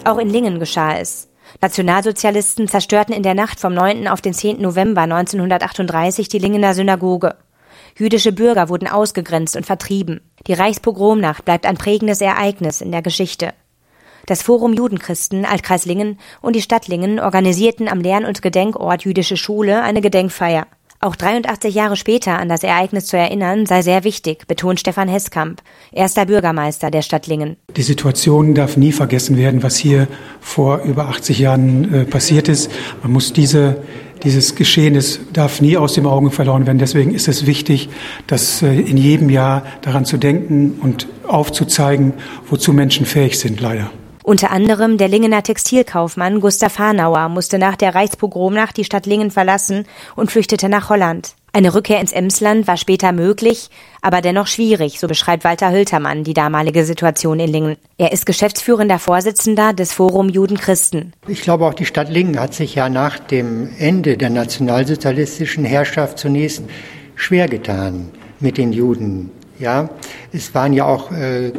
Auch in Lingen geschah es. Nationalsozialisten zerstörten in der Nacht vom 9. auf den 10. November 1938 die Lingener Synagoge. Jüdische Bürger wurden ausgegrenzt und vertrieben. Die Reichspogromnacht bleibt ein prägendes Ereignis in der Geschichte. Das Forum Judenchristen, Altkreis Lingen und die Stadt Lingen organisierten am Lern- und Gedenkort Jüdische Schule eine Gedenkfeier. Auch 83 Jahre später an das Ereignis zu erinnern, sei sehr wichtig, betont Stefan Heskamp, erster Bürgermeister der Stadt Lingen. Die Situation darf nie vergessen werden, was hier vor über 80 Jahren passiert ist. Man muss dieses Geschehnis darf nie aus den Augen verloren werden. Deswegen ist es wichtig, dass in jedem Jahr daran zu denken und aufzuzeigen, wozu Menschen fähig sind, leider. Unter anderem der Lingener Textilkaufmann Gustav Hanauer musste nach der Reichspogromnacht die Stadt Lingen verlassen und flüchtete nach Holland. Eine Rückkehr ins Emsland war später möglich, aber dennoch schwierig, so beschreibt Walter Hültermann die damalige Situation in Lingen. Er ist geschäftsführender Vorsitzender des Forum Judenchristen. Ich glaube, auch die Stadt Lingen hat sich ja nach dem Ende der nationalsozialistischen Herrschaft zunächst schwer getan mit den Juden. Ja, es waren ja auch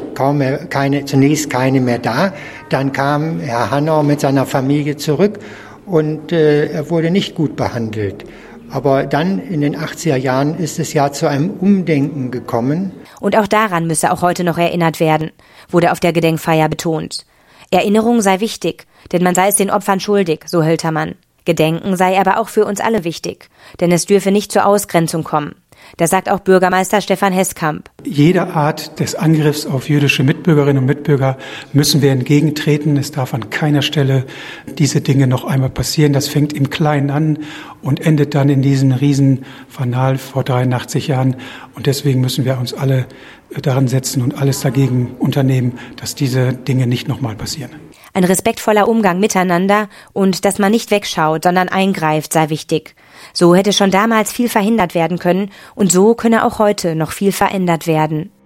zunächst keine mehr da. Dann kam Herr Hanauer mit seiner Familie zurück und er wurde nicht gut behandelt. Aber dann in den 80er Jahren ist es ja zu einem Umdenken gekommen. Und auch daran müsse auch heute noch erinnert werden, wurde auf der Gedenkfeier betont. Erinnerung sei wichtig, denn man sei es den Opfern schuldig, so Hültermann. Gedenken sei aber auch für uns alle wichtig, denn es dürfe nicht zur Ausgrenzung kommen. Das sagt auch Bürgermeister Stefan Heskamp. Jede Art des Angriffs auf jüdische Mitbürgerinnen und Mitbürger müssen wir entgegentreten. Es darf an keiner Stelle diese Dinge noch einmal passieren. Das fängt im Kleinen an und endet dann in diesem riesen Fanal vor 83 Jahren. Und deswegen müssen wir uns alle daran setzen und alles dagegen unternehmen, dass diese Dinge nicht nochmal passieren. Ein respektvoller Umgang miteinander und dass man nicht wegschaut, sondern eingreift, sei wichtig. So hätte schon damals viel verhindert werden können und so könne auch heute noch viel verändert werden.